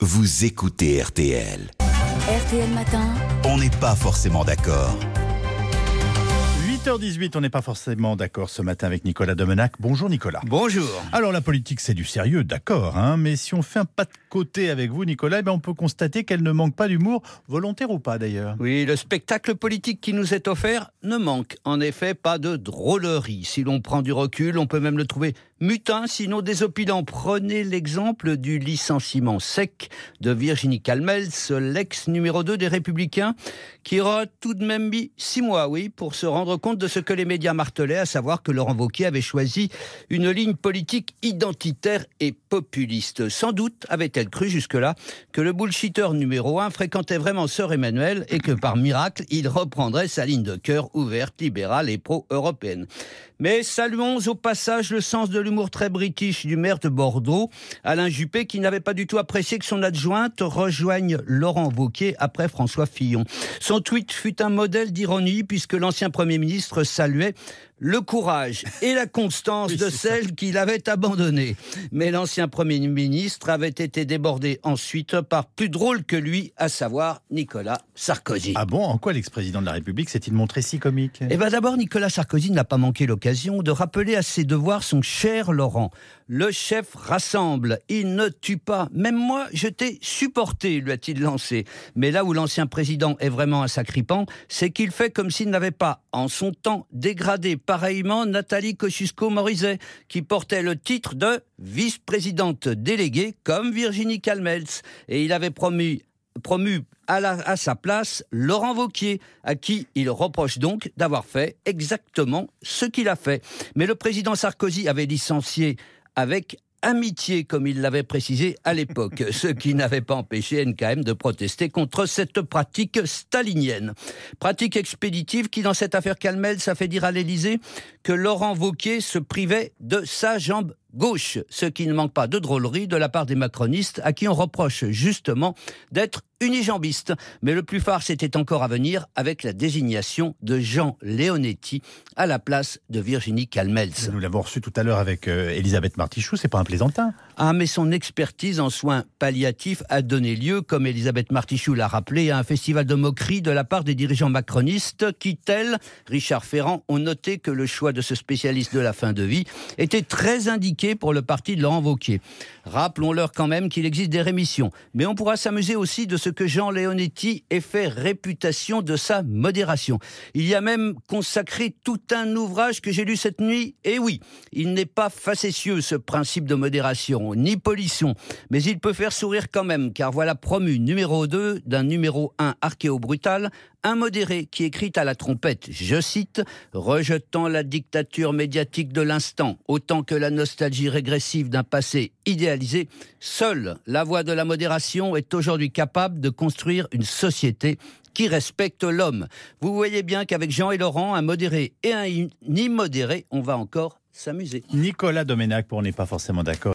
vous écoutez RTL. RTL Matin. On n'est pas forcément d'accord. 8h18, on n'est pas forcément d'accord ce matin avec Nicolas Domenach. Bonjour Nicolas. Bonjour. Alors la politique c'est du sérieux, d'accord, mais si on fait un pas de côté avec vous Nicolas, on peut constater qu'elle ne manque pas d'humour, volontaire ou pas d'ailleurs. Oui, le spectacle politique qui nous est offert ne manque en effet pas de drôlerie. Si l'on prend du recul, on peut même le trouver mutin, sinon désopilant. Prenez l'exemple du licenciement sec de Virginie Calmels, l'ex numéro 2 des Républicains, qui aura tout de même mis 6 mois, pour se rendre compte de ce que les médias martelaient, à savoir que Laurent Wauquiez avait choisi une ligne politique identitaire et populiste. Sans doute avait-elle cru jusque-là que le bullshitter numéro 1 fréquentait vraiment Sœur Emmanuel et que par miracle, il reprendrait sa ligne de cœur ouverte, libérale et pro-européenne. Mais saluons au passage le sens de l'humour très british du maire de Bordeaux, Alain Juppé, qui n'avait pas du tout apprécié que son adjointe rejoigne Laurent Wauquiez après François Fillon. Son tweet fut un modèle d'ironie puisque l'ancien Premier ministre saluait le courage et la constance de celle qu'il avait abandonnée. Mais l'ancien Premier ministre avait été débordé ensuite par plus drôle que lui, à savoir Nicolas Sarkozy. Ah bon, en quoi l'ex-président de la République s'est-il montré si comique ? D'abord, Nicolas Sarkozy n'a pas manqué l'occasion de rappeler à ses devoirs son cher Laurent. Le chef rassemble, il ne tue pas. Même moi, je t'ai supporté, lui a-t-il lancé. Mais là où l'ancien président est vraiment un sacripant, c'est qu'il fait comme s'il n'avait pas, en son temps, dégradé pareillement Nathalie Kosciusko-Morizet, qui portait le titre de vice-présidente déléguée, comme Virginie Calmels. Et il avait promu à sa place Laurent Wauquiez, à qui il reproche donc d'avoir fait exactement ce qu'il a fait. Mais le président Sarkozy avait licencié avec amitié, comme il l'avait précisé à l'époque, ce qui n'avait pas empêché NKM de protester contre cette pratique stalinienne. Pratique expéditive qui, dans cette affaire Calmels, a fait dire à l'Élysée que Laurent Wauquiez se privait de sa jambe gauche, ce qui ne manque pas de drôlerie de la part des macronistes à qui on reproche justement d'être unijambistes. Mais le plus phare, c'était encore à venir avec la désignation de Jean Leonetti à la place de Virginie Calmels. Nous l'avons reçu tout à l'heure avec Elisabeth Martichoux, c'est pas un plaisantin. Mais son expertise en soins palliatifs a donné lieu, comme Elisabeth Martichoux l'a rappelé, à un festival de moquerie de la part des dirigeants macronistes qui, tels Richard Ferrand, ont noté que le choix de ce spécialiste de la fin de vie était très indiqué pour le parti de Laurent Wauquiez. Rappelons-leur quand même qu'il existe des rémissions. Mais on pourra s'amuser aussi de ce que Jean Leonetti ait fait réputation de sa modération. Il y a même consacré tout un ouvrage que j'ai lu cette nuit. Et oui, il n'est pas facétieux ce principe de modération, ni polisson. Mais il peut faire sourire quand même, car voilà promu numéro 2 d'un numéro 1 archéo-brutal, un modéré qui écrit à la trompette, je cite, « Rejetant la dictature médiatique de l'instant, autant que la nostalgie régressive d'un passé idéalisé, seule la voie de la modération est aujourd'hui capable de construire une société qui respecte l'homme. » Vous voyez bien qu'avec Jean et Laurent, un modéré et un immodéré, on va encore s'amuser. Nicolas Domenach, pour On n'est pas forcément d'accord.